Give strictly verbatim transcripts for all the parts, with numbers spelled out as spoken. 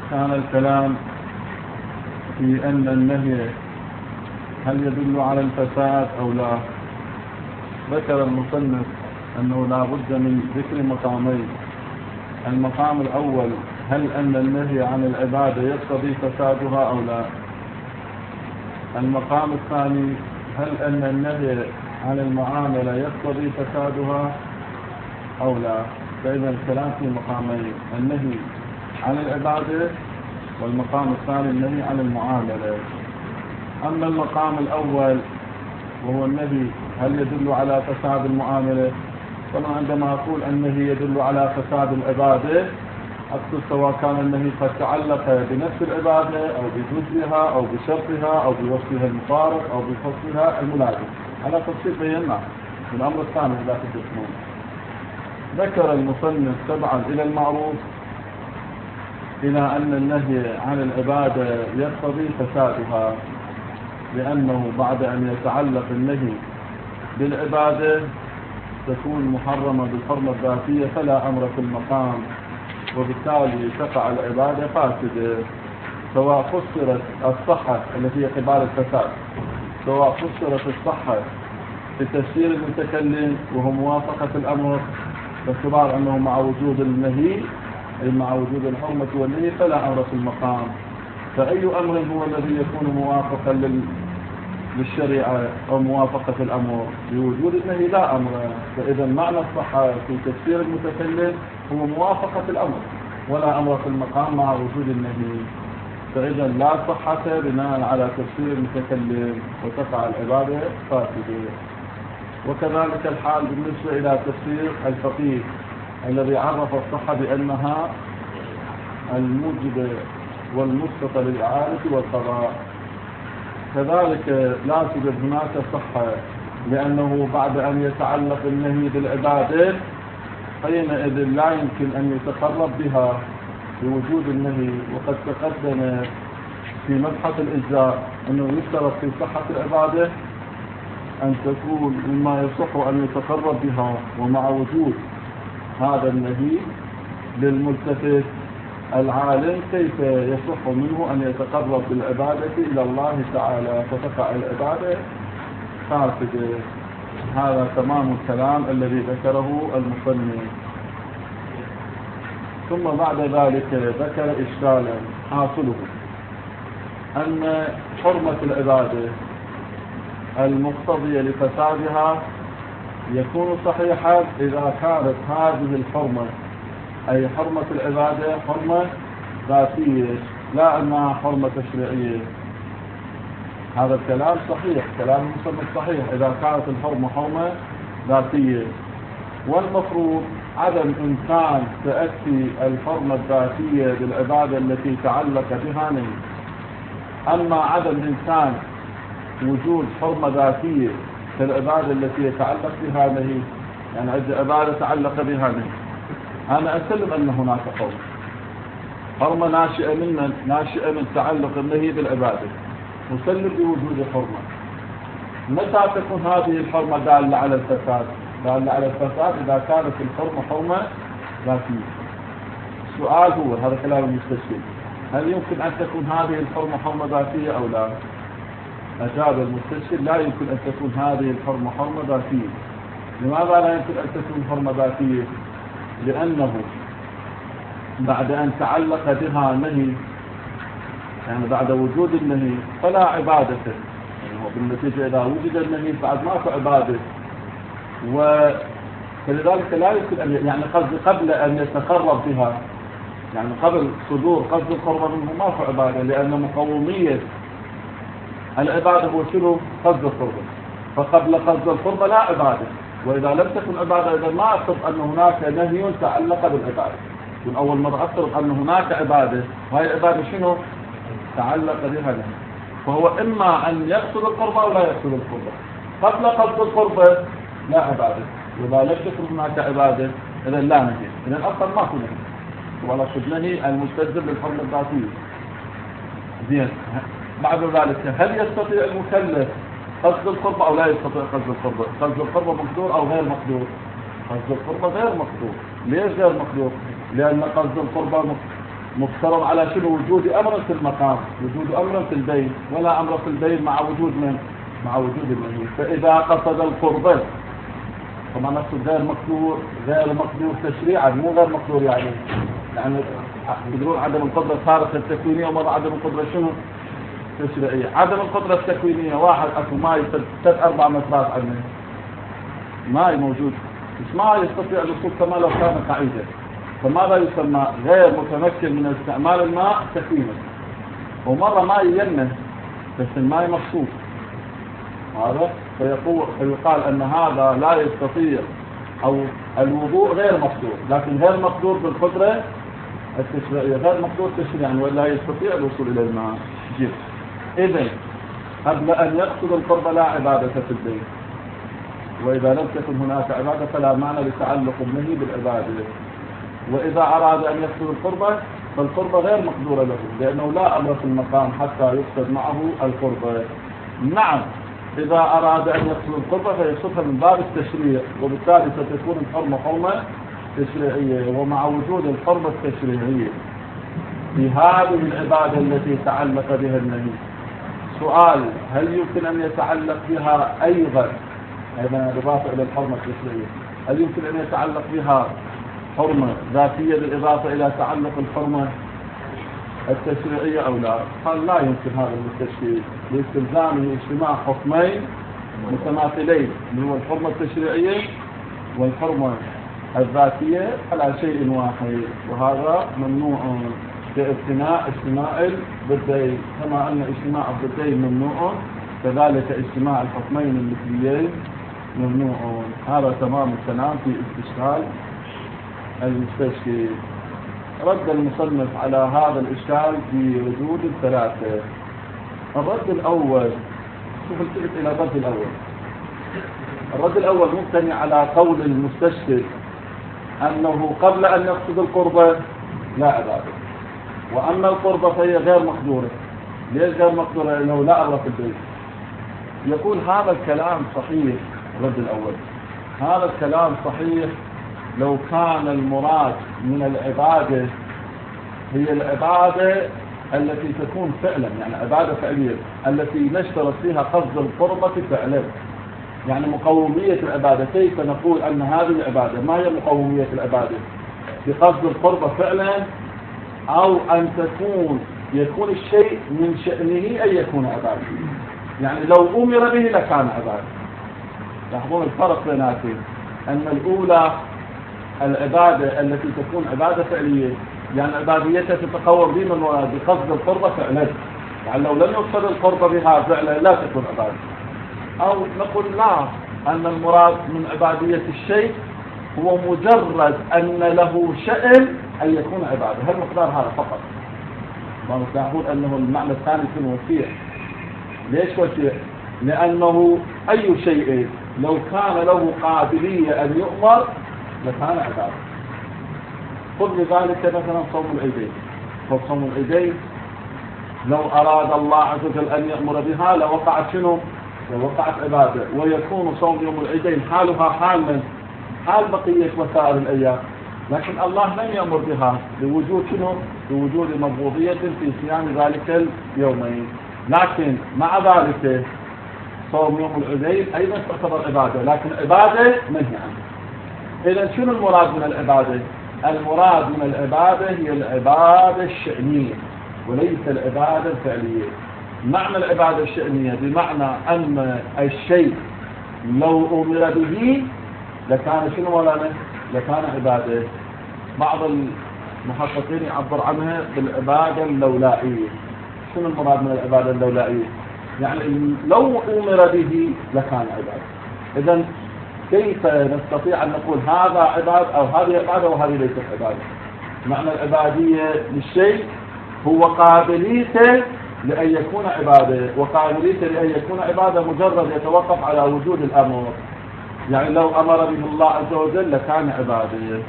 كان الكلام في أن النهي هل يدل على الفساد أو لا. ذكر المصنف أنه لا بد من ذكر مقامين. المقام الأول، هل أن النهي عن العبادة يقتضي فسادها أو لا. المقام الثاني، هل أن النهي عن المعاملة يقتضي فسادها أو لا. فإذا الكلام في مقامين، النهي عن العبادة، والمقام الثاني النهي عن المعاملة. أما المقام الأول وهو النهي هل يدل على فساد المعاملة، طبعا عندما أقول النهي يدل على فساد العبادة أقصد سواء كان النهي قد تعلق بنفس العبادة أو بجزئها أو بشرطها أو بوصفها المفارق أو بفصلها الملازم، على تفصيل بينا من الأمر الثاني لا تدخلون. ذكر المصنف تبعا إلى المعروف إلى أن النهي عن العبادة يقتضي فسادها، لأنه بعد أن يتعلق النهي بالعبادة تكون محرمة بالحرمة الذاتية فلا أمر في المقام، وبالتالي تقع العبادة فاسدة، سواء فسرت الصحة التي هي قبال الفساد، سواء فسرت الصحة بتفسير المتكلم وهو موافقة الأمر باعتبار أنه مع وجود النهي أي مع وجود الحرمة والنهي فلا أمر في المقام. فأي أمر هو الذي يكون موافقا لل... للشريعة أو موافقة الأمر؟ بوجود النهي لا أمر. فإذا معنى الصحة في تفسير المتكلم هو موافقة الأمر ولا أمر في المقام مع وجود النهي. فإذا لا صحة بناء على تفسير المتكلم وتقع العبادة فاسدة. وكذلك الحال بالنسبة إلى تفسير الفقيه الذي عرف الصحة بأنها الموجبة والمسقطة للإعادة والقضاء، كذلك لا توجد هناك صحة، لأنه بعد أن يتعلق النهي بالعبادة حينئذ لا يمكن أن يتقرب بها بوجود النهي. وقد تقدم في مبحث الإجزاء أنه يشترط في صحة العبادة أن تكون مما يصح أن يتقرب بها، ومع وجود هذا النهي للملتفت العالم كيف يصح منه أن يتقرب بالعبادة إلى الله تعالى فتقع العبادة فاسدة. هذا تمام الكلام الذي ذكره المصنف. ثم بعد ذلك ذكر إشكالا حاصله أن حرمة العبادة المقتضية لفسادها يكون صحيحا إذا كانت هذه الحرمة أي حرمة العبادة حرمة ذاتية لا أنها حرمة تشريعية. هذا الكلام صحيح، كلام المصنف صحيح إذا كانت الحرمة حرمة ذاتية، والمفروض عدم إمكان تأتي الحرمة الذاتية بالعبادة التي تعلق بها نهي. أما عدم إمكان وجود حرمة ذاتية في العبادة التي يتعلق بها نهي، يعني عندي عبادة تعلق بها نهي، أنا أسلم أن هناك حرمة حرمة ناشئة من ناشئة من تعلق النهي بالعبادة، مسلم بوجود الحرمة. متى تكون هذه الحرمة دالة على الفساد؟ دالة على الفساد إذا كانت الحرمة حرمة ذاتية. السؤال هو هذا كلام المستشفى، هل يمكن أن تكون هذه الحرمة حرمة ذاتية أو لا؟ أجاب المستشفى لا يمكن أن تكون هذه الحرمة حرمة ذاتية. لماذا لا يمكن أن تكون حرمة ذاتية؟ لأنه بعد أن تعلق بها نهي، يعني بعد وجود النهي فلا عبادة، يعني بالنتيجة إذا وجد النهي بعد ما في عبادة، وفلذلك لا يمكن أن يعني قصد قبل أن يتقرب بها، يعني قبل صدور قصد القرب منه ما في عبادة، لأن مقومية العبادة هو شنو؟ قصد القرب، فقبل قصد القرب لا عبادة. وإذا لم تكن عبادة إذا ما أفرض أن هناك نهي تعلق بالعبادة، من أول مرة أفرض أن هناك عبادة وهي العبادة شنو؟ تعلق بها نهي، فهو إما أن يقصد القربة أو لا يقصد القربة. قبل قصد القربة لا عبادة، وإذا لم تكن هناك عبادة إذا لا نهي، إذا أصلا ما في نهي ولا قد نهي المستلزم للحرمة الذاتية. زين، بعد ذلك هل يستطيع المكلف قصد القربة أو لا يستطيع قصد القربة؟ قصد القربة مقدور أو غير مقدور؟ قصد القربة غير مقدور. ليش غير مقدور؟ لأن قصد القربة مفترض على شنو؟ وجود أمر في المقام، وجود أمر في البين، ولا أمر في البين مع وجود من؟ مع وجود المني. فإذا قصد القربة، طبعا نقصد غير مقدور، غير مقدور تشريعا، مو غير مقدور يعني يعني يقولون عدم القدرة الخارقة التكوينية، ومرة عدم القدرة شنو؟ تشريعية. عدم القدرة التكوينية، واحد أكو ماي ثلاث أربع مترات عنه، ماي موجود، مش ما يستطيع الوصول كما لو كان قاعدة، فماذا يسمى؟ غير متمكن من استعمال الماء تكوينا. ومرة ماء ينه بس الماء مخصوص، هذا فيقول فيقال أن هذا لا يستطيع، أو الوضوء غير مقدور، لكن غير مقدور بالقدرة التشريعية، غير مقدور تشريعا، ولا يستطيع الوصول إلى الماء. جيد. إذن قبل أن يقصد القرب لا عبادة في البيت، وإذا لم تكن هناك عبادة فلا معنى لتعلق النهي بالعبادة. وإذا أراد أن يقصد القربة فالقربة غير مقدورة له، لأنه لا أمر في المقام حتى يقصد معه القربة. نعم، إذا أراد أن يقصد القربة فيقصدها من باب التشريع، وبالتالي ستكون الحرمة حرمة تشريعية. ومع وجود الحرمة التشريعية في هذه العبادة التي تعلق بها النهي، سؤال: هل يمكن أن يتعلق بها أيضا، أيضا بالإضافة إلى الحرمة التشريعية، هل يمكن أن يتعلق بها حرمة ذاتية بالإضافة إلى تعلق الحرمة التشريعية أو لا؟ قال لا يمكن هذا التشريع، لاستلزامه اجتماع حكمين متماثلين، اللي هو الحرمة التشريعية والحرمة الذاتية على شيء واحد، وهذا ممنوع باجتماع اجتماع الضدين، كما أن اجتماع الضدين ممنوع كذلك اجتماع الحكمين المثليين ممنوع. هذا تمام الكلام في استشكال المستشكل. رد المصنف على هذا الإشكال بوجود الثلاثة. الرد الأول، شوف التفت إلى الرد الأول. الرد الأول مبتني على قول المستشكل أنه قبل أن يقصد القربة لا عبادة، وأما القربة فهي غير مقدورة. ليش غير مقدورة؟ لأنه لا أمر في البيت. يقول هذا الكلام صحيح. الرد الأول: هذا الكلام صحيح لو كان المراد من العبادة هي العبادة التي تكون فعلا، يعني عبادة فعلية التي نشترط فيها قصد القربة فعلا، يعني مقومية العبادة. كيف نقول أن هذه العبادة؟ ما هي مقومية العبادة؟ بقصد القربة فعلا، أو أن تكون يكون الشيء من شأنه أن يكون عبادة، يعني لو أمر به لكان عبادة. لاحظون الفرق بيناتهم، أن الأولى العبادة التي تكون عبادة فعلية، يعني عباديتها تتقوم بما المراد بقصد القربة فعلا، يعني لو لم يقصد القربة بها فعلا لا تكون عبادة. أو نقول لا، أن المراد من عبادية الشيء هو مجرد أن له شأن أن يكون عبادة، هل مقدار هذا فقط. ما نقول أنه المعنى الثاني يكون وسيع. ليش وسيع؟ لأنه أي شيء لو كان له قابلية أن يؤمر لكان عبادة. خذ لذلك مثلا صوم العيدين. فصوم العيدين لو أراد الله عز وجل أن يأمر بها لوقعت شنو؟ لوقعت عبادة. ويكون صوم يوم العيدين حالها حال من؟ حال بقية وسائر الأيام، لكن الله لم يأمر بها لوجود شنو؟ لوجود مبغوضية في صيام ذلك اليومين. لكن مع ذلك صوم يوم العيدين أيضا تعتبر عبادة، لكن عبادة منهي عنها. إذا شنو المراد من العبادة؟ المراد من العبادة هي العبادة الشأنية وليس العبادة الفعلية. معنى العبادة الشأنية بمعنى أن الشيء لو أمر به لكان شنو مولانا؟ لكان عبادة. بعض المحققين يعبر عنها بالعبادة اللولائية. شنو المراد من العبادة اللولائية؟ يعني لو أمر به لكان عبادة. إذن كيف نستطيع أن نقول هذا عبادة أو هذه عبادة وهذه ليست عبادة؟ معنى العبادية للشيء هو قابليته لأن يكون عبادة، وقابليته لأن يكون عبادة مجرد يتوقف على وجود الأمر. يعني لو أمر به الله عز وجل لكان عبادة.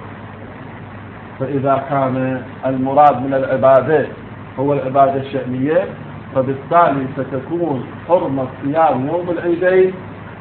فإذا كان المراد من العبادة هو العبادة الشأنية فبالتالي ستكون حرمة صيام يوم العيدين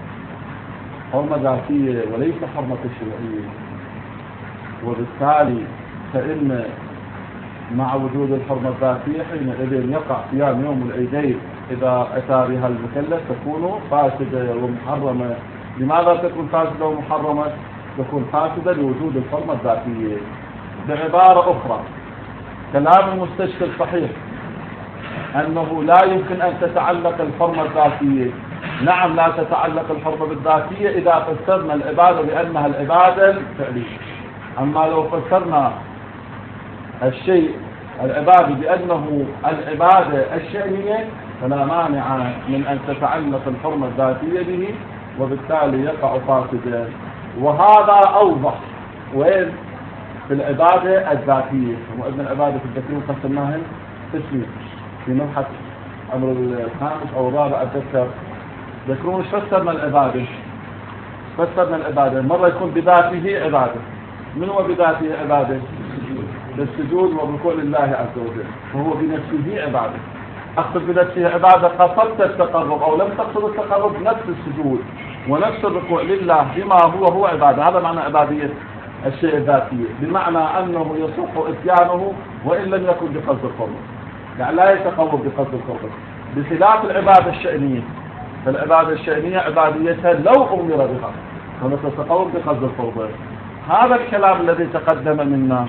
حرمة ذاتية وليس حرمة تشريعية. وبالتالي فإن مع وجود الحرمة الذاتية حينئذ يقع صيام يوم العيدين إذا أتى بها المكلف تكون فاسدة ومحرمة. لماذا تكون فاسدة ومحرمة؟ تكون فاسدة لوجود الحرمة الذاتية. بعبارة أخرى، كلام المستشفى الصحيح أنه لا يمكن أن تتعلق الحرمة الذاتية. نعم لا تتعلق الحرمة بالذاتية إذا فسرنا العبادة بأنها العبادة الفعلية. أما لو فسرنا الشيء العبادة بأنه العبادة الشأنية فلا مانع من أن تتعلق الحرمة الذاتية به وبالتالي يقع فاسدا. وهذا أوضح وين؟ في العبادة الذاتية. وأن العبادة في الذاتية قسمناها قسمين في مبحث أمر الخامس أو الرابع أتذكر. ذكرون ايش فسرنا العبادة؟ فسرنا العبادة مرة يكون بذاته عبادة. من هو بذاته عبادة؟ بالسجود والركوع لله عز وجل، وهو بنفسه عبادة. أقصد بنفسه عبادة قصدت التقرب أو لم تقصد التقرب، نفس السجود ونفس الركوع لله بما هو هو عبادة. هذا معنى عبادية الشيء الذاتية، بمعنى أنه يصح إتيانه وإن لم يكن بقصد القرب، يعني لا يتقرب بقصد القرب، بخلاف العبادة الشأنية. فالعبادة الشأنية عباديتها لو أمر بها فنتتقرب بقصد القرب. هذا الكلام الذي تقدم منا،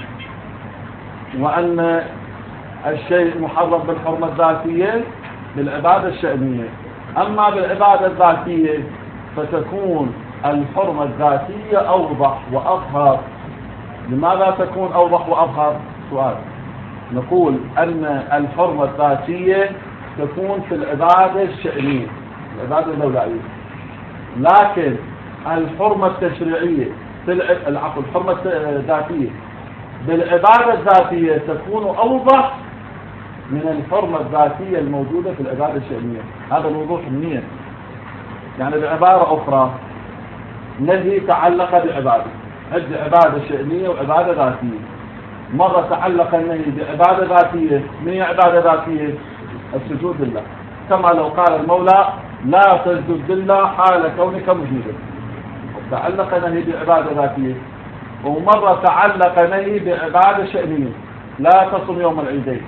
وأن الشيء محرم بالحرمة الذاتية بالعبادة الشأنية. أما بالعبادة الذاتية فتكون الحرمة الذاتية أوضح وأظهر. لماذا تكون أوضح وأظهر؟ سؤال. نقول أن الحرمة الذاتية تكون في العبادة الشأنية، العبادة الدولائية، لكن الحرمة التشريعية العفو الحرمة الذاتية بالعبادة الذاتية تكون أوضح من الحرمة الذاتية الموجودة في العبادة الشأنية. هذا الوضوح منين؟ يعني بعبارة أخرى، نهي تعلق بعبادة، عد عبادة شأنية وعبادة ذاتية. مرة تعلق النهي بعبادة ذاتية. من هي عبادة ذاتية؟ السجود لله، كما لو قال المولى لا تسجد لله حال كونك مجيدا. تعلق نهي بعبادة ذاتية. ومرة تعلق نهي بعبادة شأنية، لا تصم يوم العيدين.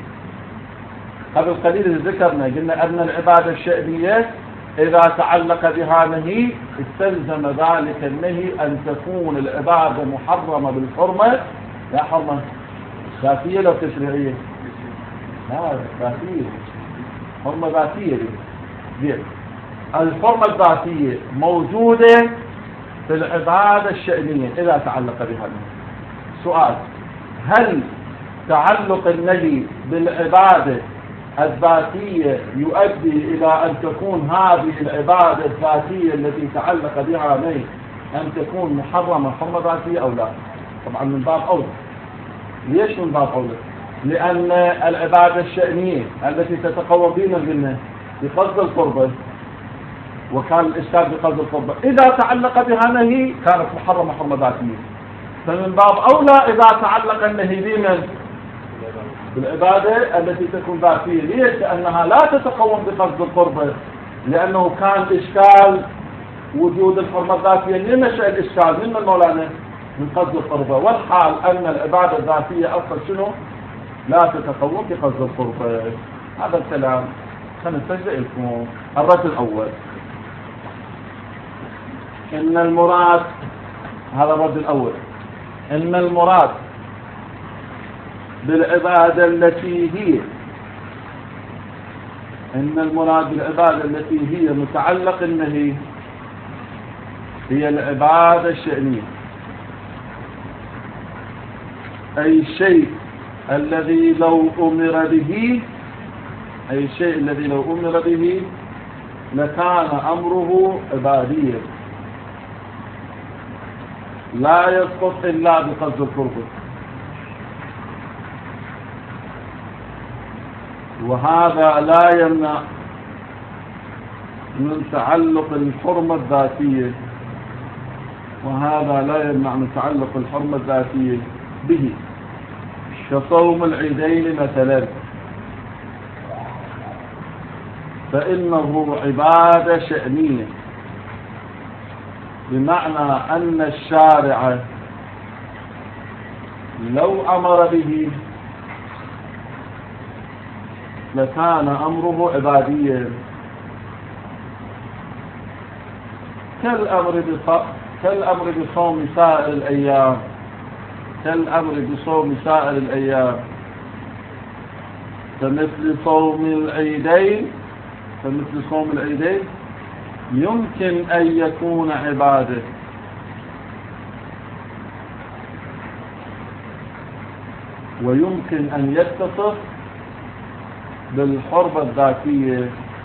قبل قليل ذكرنا قلنا أن العبادة الشأنية إذا تعلق بها نهي استلزم ذلك النهي أن تكون العبادة محرمة بالحرمة. لا حرمة ذاتية لو تشريعية؟ لا ذاتية، حرمة ذاتية دي. الحرمة الذاتية موجودة في العبادة الشأنية إذا تعلق بها النهي. سؤال: هل تعلق النهي بالعبادة الذاتية يؤدي إلى أن تكون هذه العبادة الذاتية التي تعلق بها نهي أن تكون محرمة حرمة ذاتية أو لا؟ طبعا من باب أولى. ليش من باب أولى؟ لأن العبادة الشأنية التي تتقوم بنا بالنهي بقصد القربة، وكان الإشكال بقصد القربة، إذا تعلق بها نهي كانت محرمة حرمة ذاتية. فمن باب أولى إذا تعلق النهي بمن؟ بالعبادة التي تكون ذاتية. ليش؟ لأنها لا تتقوم بقصد القربة، لأنه كان إشكال وجود الحرمة الذاتية. من نشأ الإشكال؟ من مولانا؟ من قصد القربة. والحال أن العبادة الذاتية أصلا شنو؟ لا تتقوم بقصد القربة. هذا الكلام سنستجزئ لكم. الرد الأول: إن المراد، هذا الرد الأول، إن المراد بالعبادة التي هي إن المراد بالعبادة التي هي متعلق النهي هي العبادة الشأنية، أي الشيء الذي لو أمر به أي الشيء الذي لو أمر به لكان أمره عباديا لا يسقط إلا بقصد القرب. وهذا لا يمنع من تعلق الحرمة الذاتية وهذا لا يمنع من تعلق الحرمة الذاتية به، كصوم العيدين مثلا، فإنه عبادة شأنية، بمعنى أن الشارع لو أمر به لكان أمره عباديا كالأمر كالأمر بصوم سائر الأيام كالأمر بصوم سائر الأيام فمثل صوم العيدين فمثل صوم العيدين يمكن أن يكون عبادة ويمكن أن يتصف بالحرمة الذاتية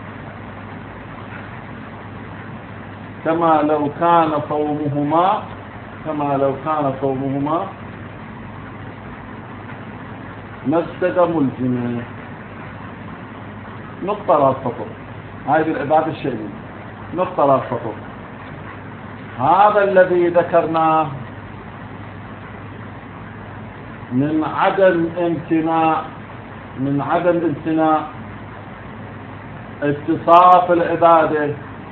كما لو كان صومهما كما لو كان صومهما مفسد ملزمة. نقطة راس سطر هذه العبادة الشيئية. نقطة راس سطر هذا الذي ذكرناه من عدم امتناع من عدم امتناع اتصاف العبادة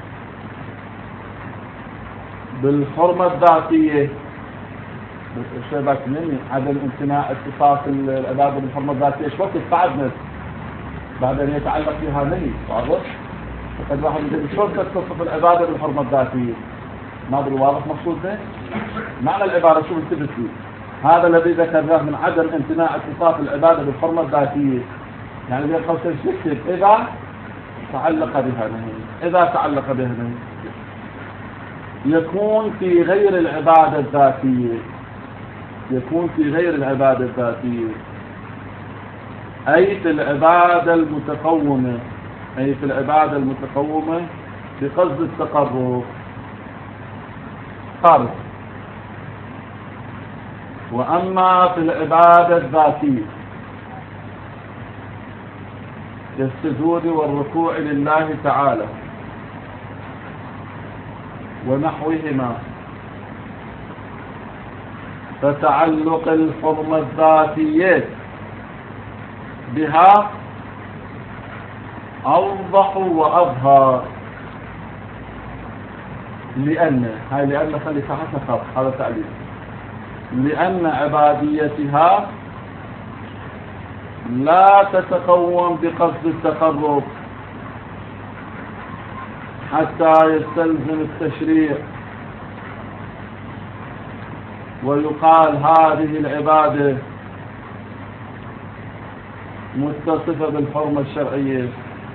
بالحرمة الذاتية. شبك مني عدم امتناع اتصاف العبادة بالحرمة الذاتية. ايش وقت بعدنا بعد ان يتعلق فيها نهي واضح؟ فقد واحد يقول شلون تتصف العبادة بالحرمة الذاتية؟ ما ادري واضح مقصود ده؟ معنى العبارة شو بنثبت فيه؟ هذا الذي ذكرناه من عدم امتناع اتصاف العبادة بالحرمة الذاتية يعني بين قوسين نكتب إذا تعلق بها نهي. إذا تعلق بها نهي يكون في غير العبادة الذاتية يكون في غير العبادة الذاتية أي في العبادة المتقومة أي في العبادة المتقومة بقصد التقرب قارب. وأما في العبادة الذاتية كالسجود والركوع لله تعالى ونحوهما فتعلق الحرمة الذاتية بها أوضح وأظهر لأن هاي لأن خلي تحت خط هذا تعليل لأن عباديتها لا تتقوم بقصد التقرب حتى يستلزم التشريع ويقال هذه العبادة متصفة بالحرمة الشرعية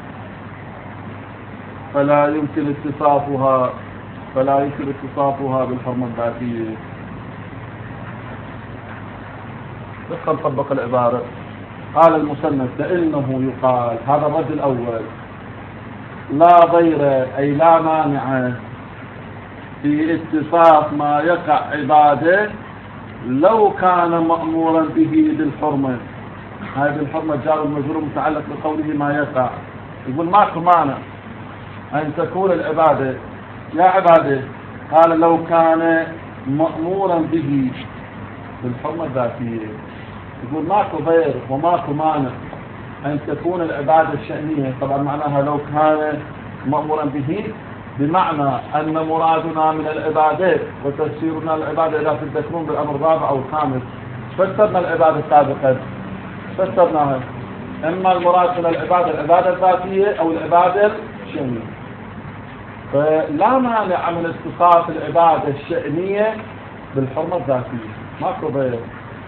فلا يمكن اتصافها فلا يمكن اتصافها بالحرمة الذاتية. بس نطبق العبارة. قال المصنف فإنه يقال هذا الرد الأول لا ضير أي لا مانع في اتصاف ما يقع عبادة لو كان مأمورا به بالحرمة. هذه الحرمة جار المجرور متعلق بقوله ما يقع. يقول ماكو مانع أن تكون العبادة يا عبادة قال لو كان مأمورا به بالحرمة الذاتية. يقول ماكو ضير وماكو مانع أن تكون العبادة الشأنية. طبعا معناها لو كان مأمورا به بمعنى أن مرادنا من العبادات وتفسيرنا العبادة إذا تذكرون بالأمر الرابع أو الخامس فسرنا العبادة سابقا فسرناها إما المراد من العبادة العبادة الذاتية أو العبادة الشأنية. فلا مانع من اتصاف العبادة الشأنية بالحرمة الذاتية ماكو ضير.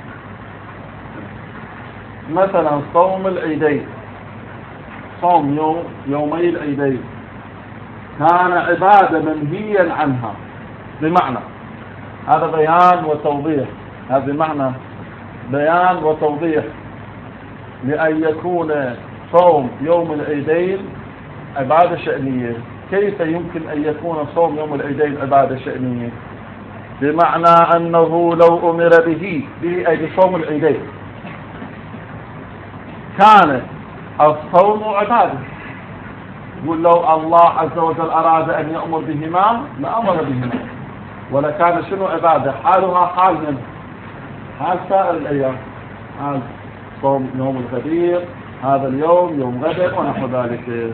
مثلا صوم العيدين صوم يوم يومي العيدين كان عبادة منهيا عنها بمعنى هذا بيان وتوضيح هذا بمعنى بيان وتوضيح لأن يكون صوم يوم العيدين عبادة شأنية. كيف يمكن أن يكون صوم يوم العيدين عبادة شأنية؟ بمعنى أنه لو أمر به به أي بصوم العيدين كان الصوم عبادة. يقول لو الله عز وجل أراد أن يأمر بهما لأمر بهما ولكان شنو عبادة حالها حال من حال سائر الأيام حال صوم يوم الغدير هذا اليوم يوم غدر ونحو ذلك.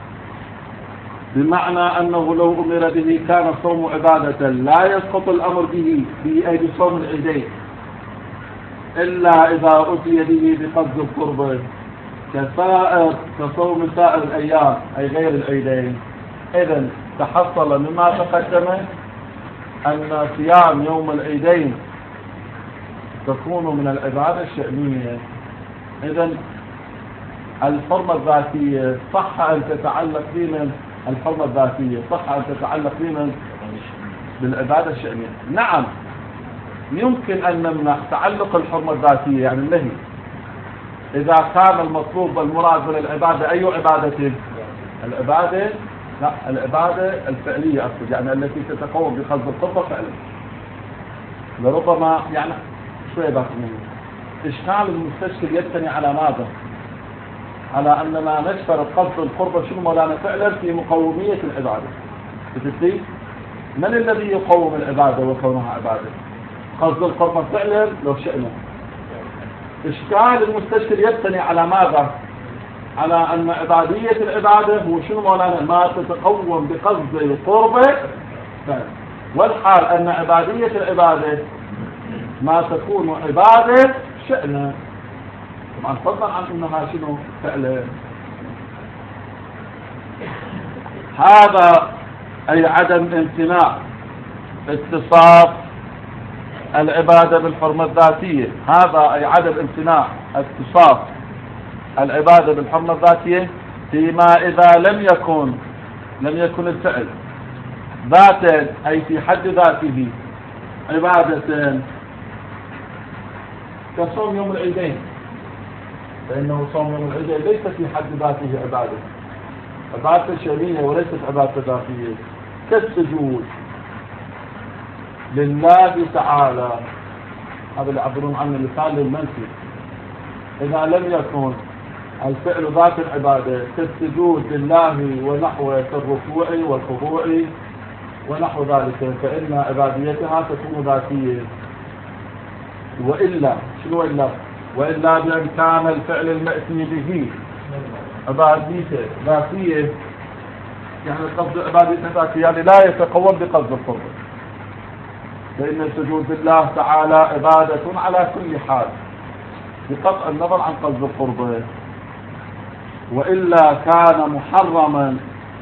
بمعنى أنه لو أمر به كان الصوم عبادة لا يسقط الأمر به به أي بصوم العيدين إلا إذا أتي به بقصد القرب كسائر كصوم سائر الأيام أي غير العيدين. إذن تحصل مما تقدم أن صيام يوم العيدين تكون من العبادة الشأنية. إذن الحرمة الذاتية صح أن تتعلق بمن؟ الحرمة الذاتية صح أن تتعلق بمن؟ بالعبادة الشأنية. نعم يمكن أن نمنع تعلق الحرمة الذاتية يعني النهي إذا كان المطلوب والمراد من العبادة أي عبادة؟ العبادة لا العبادة الفعلية أقصد يعني التي تتقوم بقصد القربة فعلا. لربما يعني شوية بس إشكال المستشكل يبتني على ماذا؟ على أننا نشترط قصد القربة شنو مولانا فعلا في مقومية العبادة. بتدري من الذي يقوم العبادة وكونها عبادة؟ قصد القربة فعلا لو شئنا. إشكال المستشكل يبتني على ماذا؟ على أن عبادية العبادة هو شنو مولانا؟ ما تتقوم بقصد القربة فعلا. والحال أن عبادية العبادة ما تكون عبادة شأنه طبعا فضلا عن أنها شنو فعلا. هذا أي عدم امتناع اتصاف العبادة بالحرمة الذاتية. هذا أي عدم امتناع اتصاف العبادة بالحرمة الذاتية فيما إذا لم يكن لم يكن الفعل ذاتا أي في حد ذاته عبادة كصوم يوم العيدين، فإنه صوم يوم العيدين ليس في حد ذاته عبادة عبادة شرعية وليست عبادة ذاتية. كالسجود لله تعالى هذا اللي يعبرون عنه اللسان للمنفي. إذا لم يكن الفعل ذات العبادة كالسجود لله ونحو كالركوع والخضوع ونحو ذلك فإن عباديتها تكون ذاتية. وإلا شنو إلا؟ وإلا بأن كان الفعل المأتي به عباديته ذاتية يعني قصد عباديته ذاتية يعني لا يتقوم بقصد القرب، فإن السجود لله تعالى عبادة على كل حال بقطع النظر عن قصد القرب. وإلا كان محرما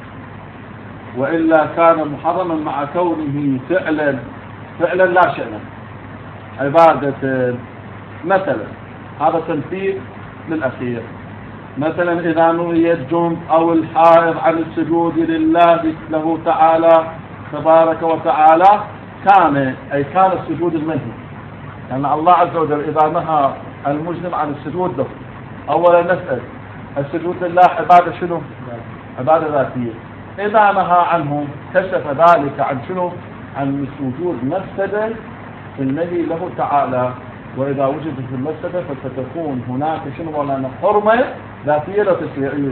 وإلا كان محرما مع كونه فعلا فعلا لا شأنا عبادة. مثلا هذا تنفيذ للأخير. مثلا إذا نهي الجند أو الحائض عن السجود لله له تعالى تبارك وتعالى كان أي كان السجود المنهي لأن يعني الله عز وجل إذا نهى المجرم عن السجود له أولا نسأل السجود لله عبادة شنو؟ عبادة ذاتية. إذا نهى عنه كشف ذلك عن شنو؟ عن السجود مفسدة في النهي له تعالى. وإذا وجدت في المفسدة فستكون هناك شنو مولانا حرمة ذاتية لا تشريعية.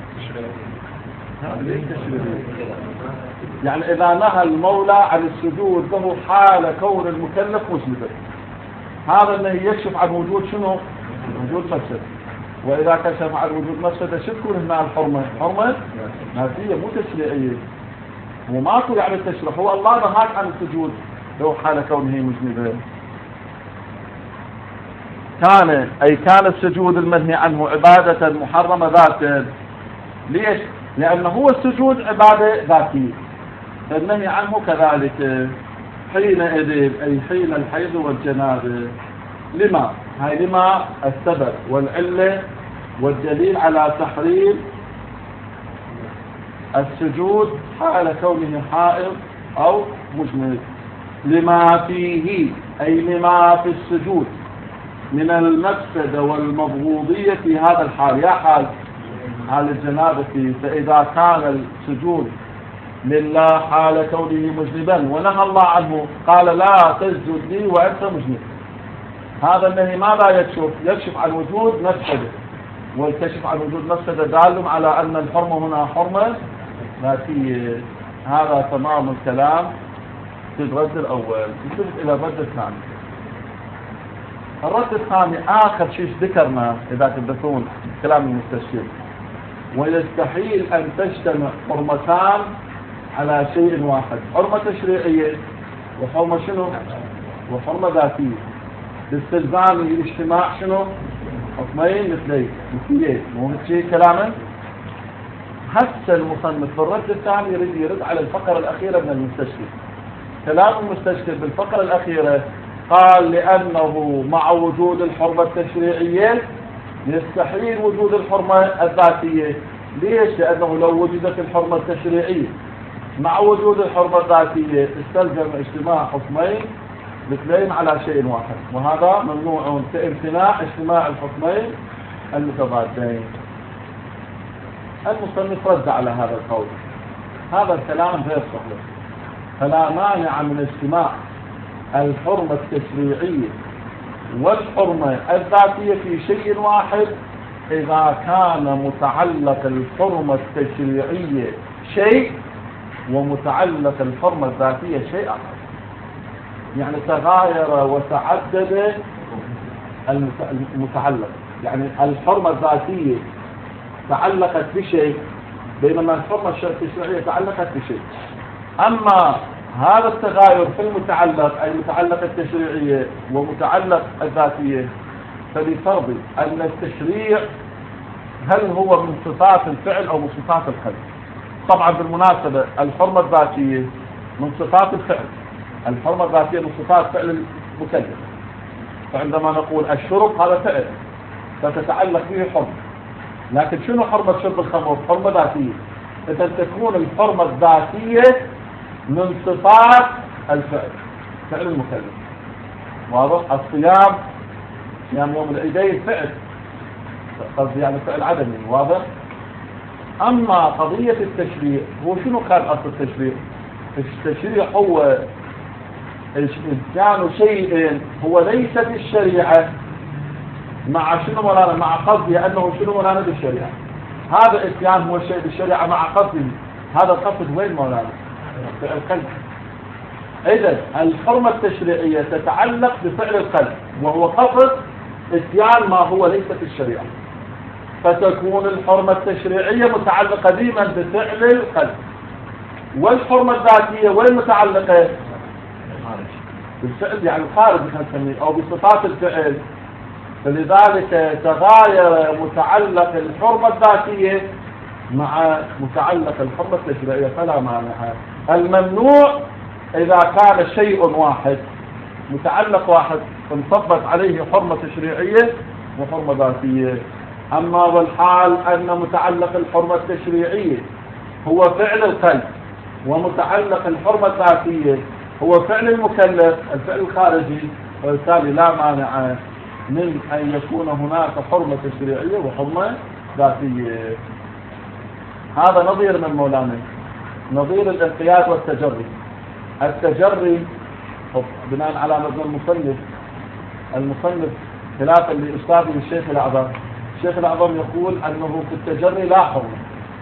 يعني إذا نهى المولى عن السجود له حال كون المكلف مسلما هذا النهي يكشف عن وجود شنو؟ وجود مفسدة. وإذا كشف عن وجود مفسدة شو تكون هنا الحرمة؟ حرمة ذاتية مو تشريعية. وماكو يعني التشريع هو الله نهاك عن السجود له حال كونه مذنبا. كان أي كان السجود المنهي عنه عبادة محرمة ذاتا. ليش؟ لأنه هو السجود عبادة ذاتية النهي عنه كذلك حينئذ أي حين الحيض والجنابة. لما؟ هاي لما السبب والعلة والدليل على تحريم السجود حال كونه حائض أو مجنب. لما فيه أي لما في السجود من المفسدة والمبغوضية في هذا الحال. يا حال حال الجنابة. فإذا كان السجود لله حال كونه مجنبا ونهى الله عنه قال لا تسجد لي وأنت مجنب هذا النهي ماذا يكشف؟ يكشف عن وجود مفسدة والكشف عن وجود مفسدة دال على أن الحرمة هنا حرمة ذاتية. هذا تمام الكلام في الرد الأول. نشوف إلى الرد الثاني. الرد الثاني آخر شيء ذكرنا إذا تبدون كلام المستشفى ويستحيل أن تجتمع حرمتان على شيء واحد حرمة تشريعية وحرمة شنو؟ وحرمة ذاتية باستلزام الاجتماع شنو؟ حكمين مثلين مثليين، مو هيك كلاما. هسه المصنف في الرد الثاني يريد يرد على الفقرة الأخيرة من المستشكل. كلام المستشكل بالفقرة الأخيرة قال لأنه مع وجود الحرمة التشريعية يستحيل وجود الحرمة الذاتية. ليش؟ لأنه لو وجدت الحرمة التشريعية مع وجود الحرمة الذاتية استلزم اجتماع حكمين مثلين على شيء واحد، وهذا ممنوع كامتناع اجتماع الحكمين المتضادين. المصنف رد على هذا القول. هذا الكلام غير صحيح، فلا مانع من اجتماع الحرمة التشريعية والحرمة الذاتية في شيء واحد إذا كان متعلق الحرمة التشريعية شيء ومتعلق الحرمة الذاتية شيء آخر. يعني تغاير وتعدد المتعلق، يعني الحرمة الذاتية تعلقت بشيء بينما الحرمة التشريعية تعلقت بشيء. أما هذا التغاير في المتعلق أي متعلق التشريعية ومتعلق الذاتية فلفرض أن التشريع هل هو من صفات الفعل أو من صفات القلب. طبعا بالمناسبة الحرمة الذاتية من صفات الفعل، الحرمة الذاتية من صفات فعل المكلف. فعندما نقول الشرب هذا فعل فتتعلق به حرمة، لكن شنو حرمة شرب الخمر؟ حرمة ذاتية. إذا تكون الحرمة الذاتية من صفات الفعل، فعل المكلف. واضح؟ الصيام صيام يوم العيدين فعل، قصدي يعني فعل عدمي. واضح؟ أما قضية التشريع هو شنو كان أصل التشريع؟ التشريع هو إتيان شيء هو ليست الشريعة مع شنو مولانا؟ مع قصده أنه شنو مولانا بالشريعة. هذا إتيان هو الشيء بالشريعة مع قصده. هذا القصد وين مولانا؟ في القلب. إذن الحرمة التشريعية تتعلق بفعل القلب وهو قصد إتيان ما هو ليس في الشريعة، فتكون الحرمة التشريعية متعلقة ديما بفعل القلب، والحرمة الذاتية وين متعلقة؟ بالفعل يعني الخارج نسميه أو بصفات الفعل. فلذلك تغاير متعلق الحرمة الذاتية مع متعلق الحرمة التشريعية فلا مانع. الممنوع إذا كان شيء واحد متعلق واحد انصبت عليه حرمة تشريعية وحرمة ذاتية. أما والحال أن متعلق الحرمة التشريعية هو فعل القلب ومتعلق الحرمة الذاتية هو فعل المكلف الفعل الخارجي، وبالتالي لا مانع من أن يكون هناك حرمة تشريعية وحرمة ذاتية. هذا نظير من مولانا، نظير الانقياد والتجري. التجري بناء على نظر المصنف، المصنف خلافا لأستاذه الشيخ الأعظم، الشيخ الأعظم يقول أنه في التجري لا حرمة،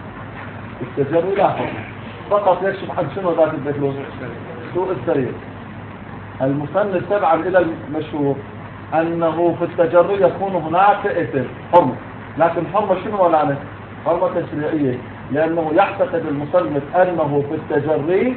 في التجري لا حرمة، فقط يكشف عن شنو ذات الدكلون سوء السرير. المصنف تبعا إلى المشهور أنه في التجري يكون هناك إثم حرمة، لكن حرمة شنو ولا حرمة تشريعية، لأنه يعتقد المصنف أنه في التجري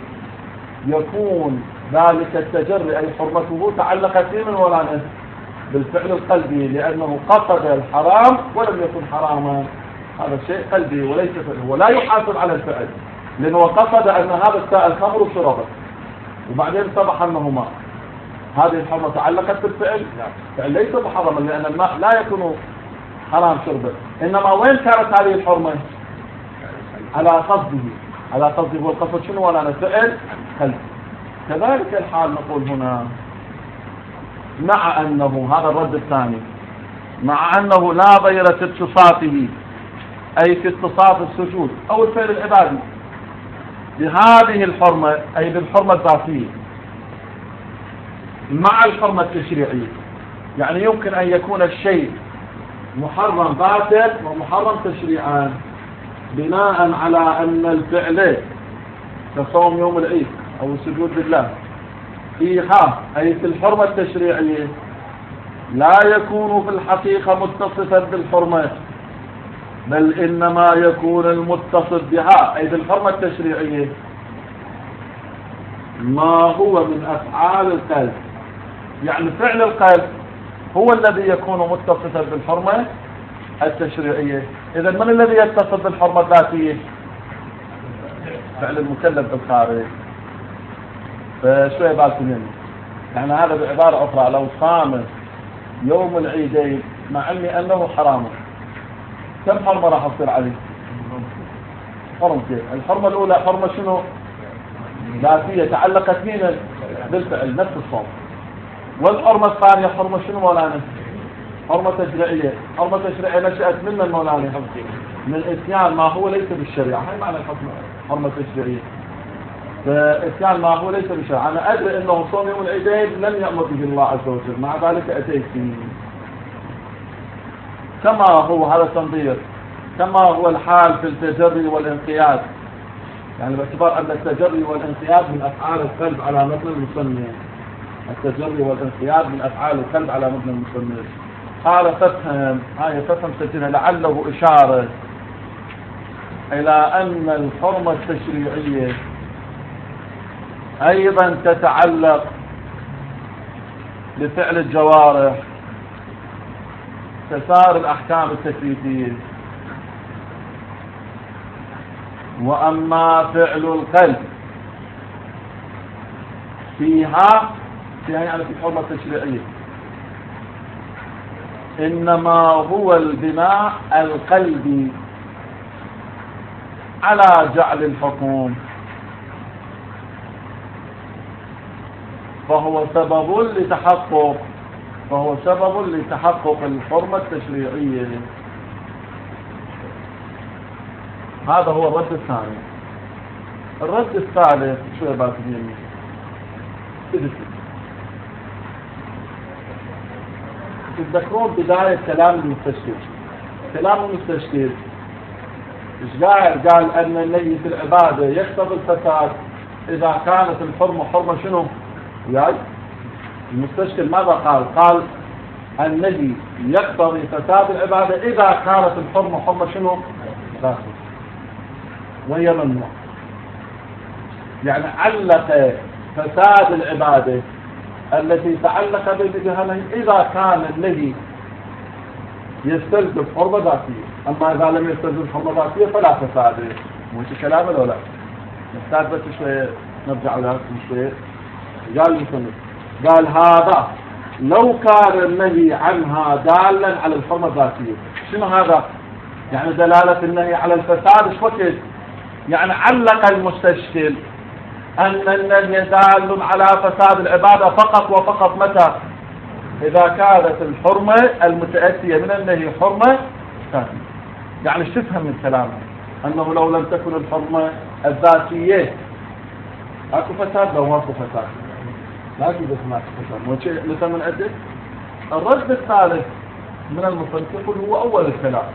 يكون ذلك التجري أي حرمته تعلقت من ولا بالفعل القلبي، لأنه قصد الحرام ولم يكن حراما. هذا شيء قلبي وليس فعل، ولا يحاسب على الفعل لأنه قصد أن هذا الساء الخمر شربت وبعدين صبح أنه ماء. هذه الحرمة تعلقت بالفعل؟ فعل ليس محرما لأن الماء لا يكون حرام شربه، إنما وين كانت هذه الحرمة؟ على قصده، على قصده هو القصد شنو ولا فعل قلبي. كذلك الحال نقول هنا مع أنه هذا الرد الثاني، مع أنه لا غير في اتصافه أي في اتصاف السجود أو الفعل العبادي بهذه الحرمة أي بالحرمة الذاتية مع الحرمة التشريعية. يعني يمكن أن يكون الشيء محرم ذاتا ومحرم تشريعا بناء على أن الفعل كصوم يوم العيد أو السجود لله إيحاء أي في الحرمة التشريعية لا يكون في الحقيقة متصفا بالحرمة، بل إنما يكون المتصف بها أي بالحرمة التشريعية ما هو من أفعال القلب. يعني فعل القلب هو الذي يكون متصفا بالحرمة التشريعية. إذا من الذي يتصف بالحرمة الذاتية؟ فعل المكلف بالخارج. فشوية بالكم مني، يعني هذا بعبارة أخرى لو صام يوم العيدين مع علمي أنه حرام، كم حرمة راح تصير عليه؟ حرمتين. الحرمة الأولى حرمة شنو؟ ذاتية تعلقت فينا بالفعل نفس الصوم. والحرمة الثانية حرمة شنو مولانا؟ حرمة تشريعية. حرمة تشريعية نشأت من المولانا من إتيان ما هو ليس بالشريعة. هاي معنى حرمة تشريعية، فإتيان ما هو ليس بالشريعة. أنا أدري أنه صوم يوم العيدين لم يأمر به الله عز وجل، مع ذلك أتيت فيه. كما هو هذا تنظير، كما هو الحال في التجري والانقياد، يعني باعتبار أن التجري والانقياد من أفعال القلب على متن المصنف. التجري والانقياد من أفعال القلب على متن المصنف. قال تفهم، هاي تفهم سجلها لعله إشارة إلى أن الحرمة التشريعية أيضا تتعلق بفعل الجوارح كسائر الأحكام التكليفية. وأما فعل القلب فيها فيها يعني في الحرمة التشريعية إنما هو البناء القلبي على جعل الحكم، فهو سبب لتحقق فهو سبب لتحقق الحرمة التشريعية. هذا هو الرد الثاني. الرد الثالث شو يبقى يمين تتذكرون بداية كلام المستشكل. كلام المستشكل ايش قال؟ قال ان النهي في العبادة يقتضي الفساد اذا كانت الحرمة حرمة شنو؟ وياي المستشكل ماذا قال؟ قال النهي يقتضي فساد العبادة اذا كانت الحرمة حرمة شنو؟ ذاتية، وهي ممنوع. يعني علق فساد العبادة التي تعلق بالجهنم إذا كان النهي يستلزم حرمة ذاتية، أما إذا لم يستلزم حرمة ذاتية فلا فساد. مش كلام ولا لا؟ نحتاج بس شوية نرجع لها شوية. قال المصنف قال هذا لو كان النهي عنها دالا على الحرمة الذاتية. شنو هذا؟ يعني دلالة النهي على الفساد ايش وقت؟ يعني علق المستشكل أن النهي دال على فساد العبادة فقط وفقط متى؟ إذا كانت الحرمة المتأتية من النهي حرمة ذاتية. يعني ايش تفهم من كلامه؟ أنه لو لم تكن الحرمة الذاتية اكو فساد، لو ماكو فساد لا يوجد هناك فساد. مثل من عدة. الرد الثالث من المصنف يقول هو أول الكلام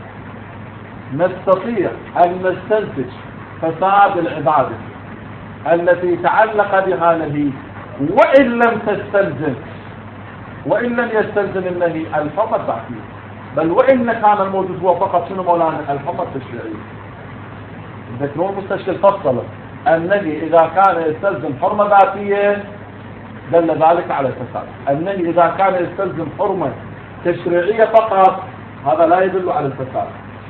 نستطيع أن نستنتج فساد العبادة التي تعلق بها نهي وإن لم تستلزم وإن لم يستلزم النهي الحرمة الذاتية، بل وإن كان الموجود هو فقط شنو مولانا؟ الحرمة التشريعية. ذكرون المستشكل فصل النهي إذا كان يستلزم حرمة ذاتية دل ذلك على الفساد. النهي إذا كان يستلزم حرمة تشريعية فقط هذا لا يدل على الفساد.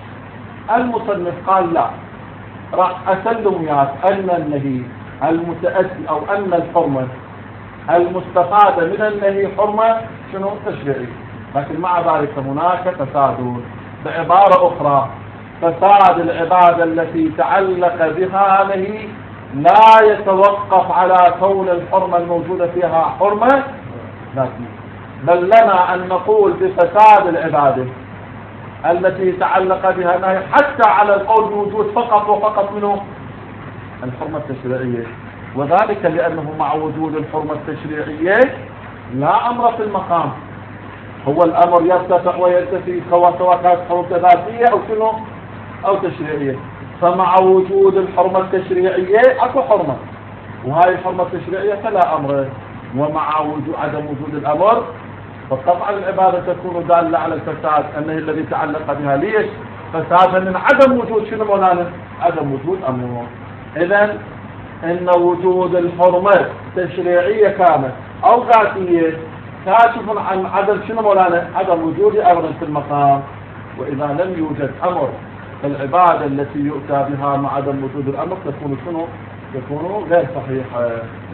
المصنف قال لا، راح أسلم وياك أن النهي المتأتي أو أن الحرمة المستفادة من النهي حرمة شنو؟ تشريعية، لكن مع ذلك هناك فساد. بعبارة أخرى فساد العبادة التي تعلق بها نهي لا يتوقف على كون الحرمة الموجودة فيها حرمة ذاتية، بل لنا أن نقول بفساد العبادة التي تعلق بها نهي حتى على القول بوجود فقط وفقط منه الحرمة التشريعية. وذلك لأنه مع وجود الحرمة التشريعية لا أمر في المقام، هو الأمر يرتفع ويرتفي سواء كانت حرمة ذاتية أو شنو أو تشريعية. فمع وجود الحرمة التشريعية أكو حرمة، وهاي الحرمة التشريعية فلا أمر. ومع وجود عدم وجود الأمر فطبعا العبادة تكون دالة على الفساد النهي الذي تعلق بها. ليش؟ فسادا من عدم وجود شنو مولانا؟ عدم وجود أمر. إذن إن وجود الحرمة تشريعية كانت أو ذاتية كاشف عن عدم شنو مولانا؟ عدم وجود أمر في المقام. وإذا لم يوجد أمر فالعبادة التي يؤتى بها مع عدم وجود الأمر تكون شنو؟ تكون غير صحيحة.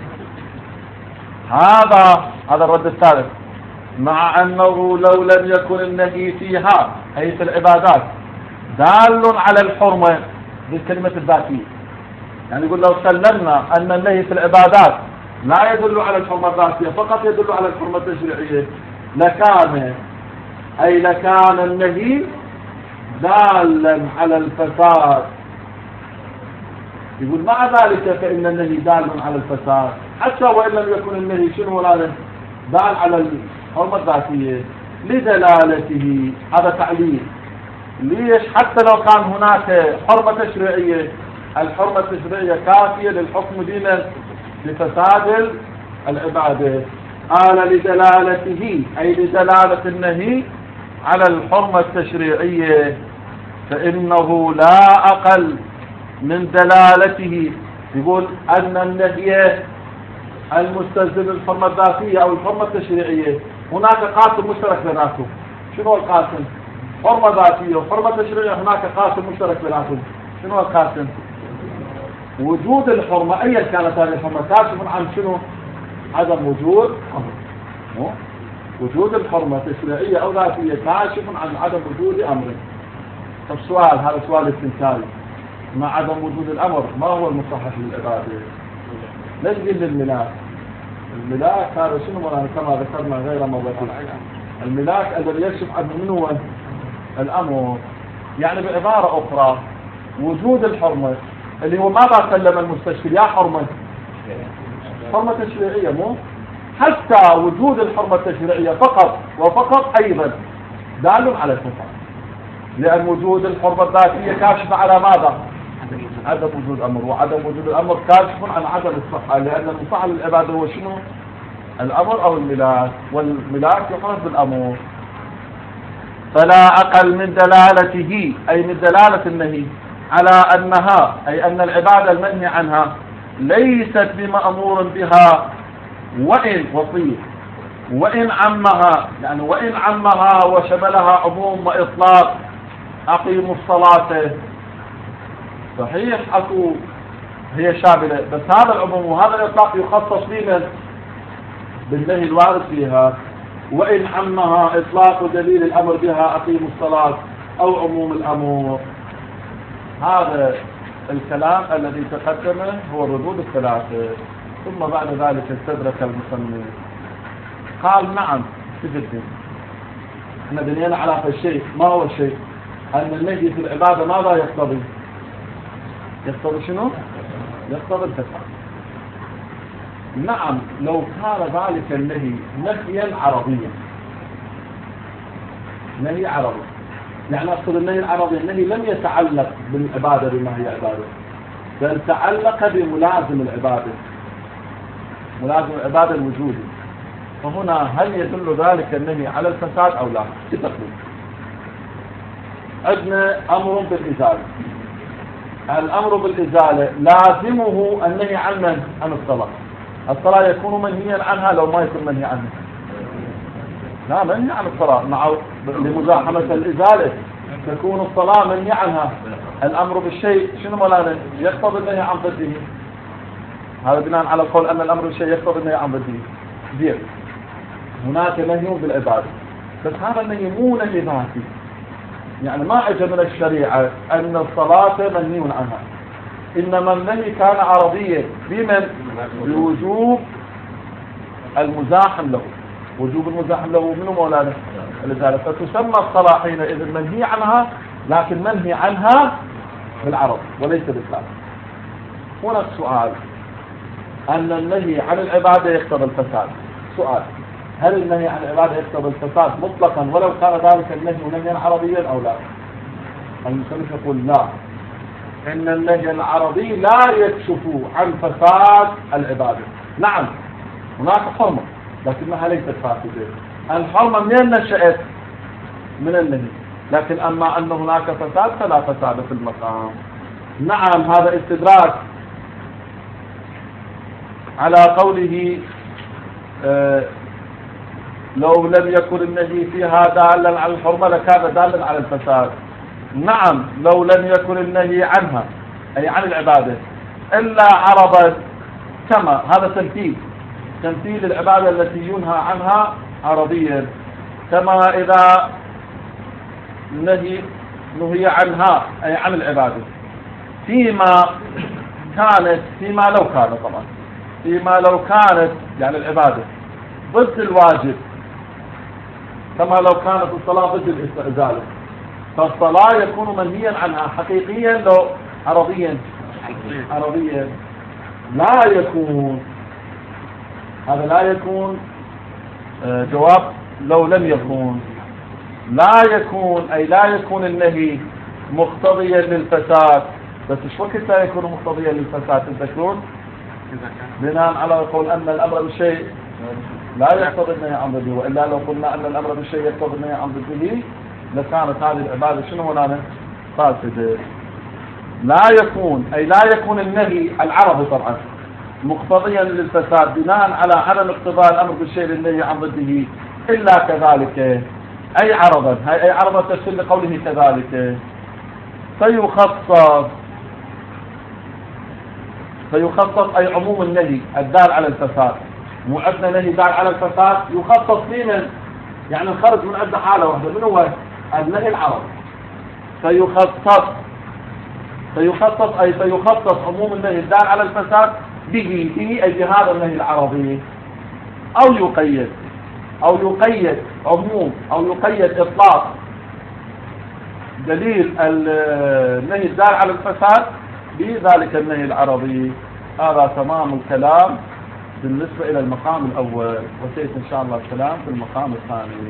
هذا هذا الرد الثالث. مع أنه لو لم يكن النهي فيها أي في العبادات دال على الحرمة بالكلمة الذاتية، يعني يقول لو سلمنا أن النهي في العبادات لا يدل على الحرمة الذاتية فقط يدل على الحرمة التشريعية لكان أي لكان النهي دالا على الفساد. يقول مع ذلك فإن النهي دال على الفساد حتى وإن لم يكن النهي شنو ولا دال على الحرمة الذاتية لدلالته. هذا تعليل. ليش؟ حتى لو كان هناك حرمة تشريعية الحرمة التشريعية كافية للحكم دينا لفساد العبادة. قال لدلالته أي لدلالة النهي على الحرمة التشريعية فإنه لا أقل من دلالته. يقول أن النهي المستلزم للحرمة الذاتية أو الحرمة التشريعية هناك قاسم مشترك بيناتهم. شنو القاسم؟ حرمة ذاتية وحرمة تشريعية هناك قاسم مشترك بيناتهم. شنو القاسم؟ وجود الحرمة أيا كانت هذه الحرمة كاشف عن شنو؟ عدم وجود أمر. وجود الحرمة تشريعية أو ذاتية كاشف عن عدم وجود أمر. طب سؤال، هذا سؤال استنكاري، مع عدم وجود الأمر ما هو المصحح للعبادة؟ ليش قل الملاك؟ الملاك هذا شنو مولانا كما ذكرنا غير مرتين. الملاك الذي يكشف عنه من هو؟ الأمر. يعني بعبارة أخرى وجود الحرمة اللي هو ماذا سلم المستشفي؟ يا حرمة حرمة تشريعية مو؟ حتى وجود الحرمة التشريعية فقط وفقط أيضا دال على الفساد، لأن وجود الحرمة الذاتية كاشف على ماذا؟ عدم وجود أمر، وعدم وجود الأمر كاشف عن عدم الصحة، لأن المصحح للعبادة هو شنو؟ الأمر أو الملاك، والملاك يحرز بالأمر. فلا أقل من دلالته أي من دلالة النهي على أنها أي أن العبادة المنهي عنها ليست بمأمور بها وإن وصيح وإن عمها، يعني وإن عمها وشملها عموم وإطلاق أقيموا الصلاة. صحيح أكو هي شاملة، بس هذا العموم وهذا الإطلاق يخصص بمن؟ بالنهي الوارد فيها. وإن عمها إطلاق دليل الأمر بها أقيموا الصلاة أو عموم الأمور. هذا الكلام الذي تقدمه هو الردود الثلاثة. ثم بعد ذلك استدرك المصنف قال نعم تجد احنا بنينا على الشيء. ما هو الشيء؟ أن النهي في العبادة ماذا يقتضي؟ يقتضي شنو؟ يقتضي الفساد. نعم لو كان ذلك النهي نهيا عربيا، نهي عربي، يعني أقصد النهي العربي النهي لم يتعلق بالعبادة بما هي عبادة، بل تعلق بملازم العبادة، ملازم العبادة الوجودي. فهنا هل يدل ذلك النهي على الفساد أو لا؟ تقول عندنا أمر بالإزالة، الأمر بالإزالة لازمه النهي عن من؟ عن الصلاة. الصلاة يكون منهيا عنها لو ما يكون منهي عنها؟ لا، منهي عن الصلاة مع لمزاحمة الإزالة تكون الصلاة منهي عنها. الأمر بالشيء شنو مولانا؟ يقتضي النهي عن ضده. هذا بناء على القول أن الأمر بالشيء يقتضي النهي عن ضده. زين، هناك نهي بالعبادة، بس هذا النهي مو نهي ذاتي، يعني ما اجى من الشريعة أن الصلاة منهي عنها، إنما النهي كان عربيا بمن؟ بوجوب المزاحم له. وجوب المزاحم له منه مولانا الإزالة، فتسمى الصلاة حينئذ منهي عنها، لكن منهي عنها بالعرب وليس بالإسلام. هنا السؤال، أن النهي عن العبادة يقتضي الفساد. سؤال، هل النهي عن العبادة يقتضي الفساد مطلقا ولو كان ذلك النهي نهيا عربيا أو لا؟ المصنف يقول لا، إن النهي العربي لا يكشف عن فساد العبادة. نعم هناك حرمة لكنها ليست فاسدة. الحرمة منين نشأت؟ من النهي، لكن أما أن هناك فساد فلا فساد في المقام. نعم هذا استدراك على قوله آه لو لم يكن النهي فيها دالا على الحرمة لكان دالا على الفساد. نعم لو لم يكن النهي عنها أي عن العبادة إلا عرضا، كما هذا تمثيل تمثيل العبادة التي ينهى عنها عرضيا، كما إذا نهي نهي عنها أي عن العبادة فيما كانت فيما لو كانت طبعا فيما لو كانت يعني العبادة ضد الواجب، كما لو كانت الصلاة ضد الاستئذان، فالصلاة يكون منهيا عنها حقيقيا لو عرضيا عرضيا لا يكون، هذا لا يكون جواب لو لم يكن، لا يكون أي لا يكون النهي مقتضيا للفساد. بس ايش وقت لا يكون مقتضيا للفساد تذكرون؟ بناء على قول أن الأمر بالشيء لا يقتضي النهي عن ضده، وإلا لو قلنا أن الأمر بالشيء يقتضي النهي عن ضده لكانت هذه العبادة شنو هنا فاسدة. لا يكون أي لا يكون النهي العرضي طبعا مقتضيا للفساد بناء على عدم اقتضاء الأمر بالشيء للنهي عن ضده إلا كذلك أي عرضا، هاي أي عرضا تفسير لقوله كذلك. فيخصص فيخصص أي عموم النهي الدال على الفساد، مو عندنا نهي دال على الفساد يخصص فيه من يعني الخرج من عند حالة واحدة من هو النهي العرض. فيخصص فيخصص أي فيخصص عموم النهي الدال على الفساد به به أي بهذا النهي العرضي، أو يقيد أو يقيد عموم أو يقيد إطلاق دليل النهي الدال على الفساد بذلك النهي العرضي. هذا تمام الكلام بالنسبة إلى المقام الأول، وسيأتي إن شاء الله الكلام في المقام الثاني.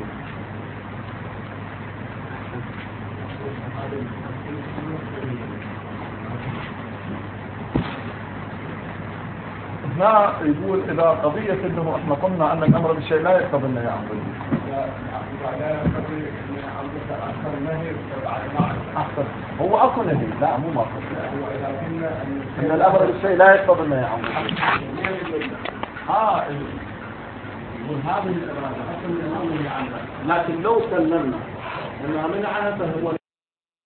هنا يقول إذا قضية إنه إحنا قلنا أن الأمر بالشيء لا يقتضي النهي عن ضده. لا يقتضي النهي عن ضده أكثر النهي أحسن هو أكو نهي لا مو ما هو إذا قلنا أن الأمر بالشيء لا يقتضي النهي عن ضده. آه يقول هذه الإرادة أصل النهي عنها، لكن لو سلمنا أنها من عنها فهو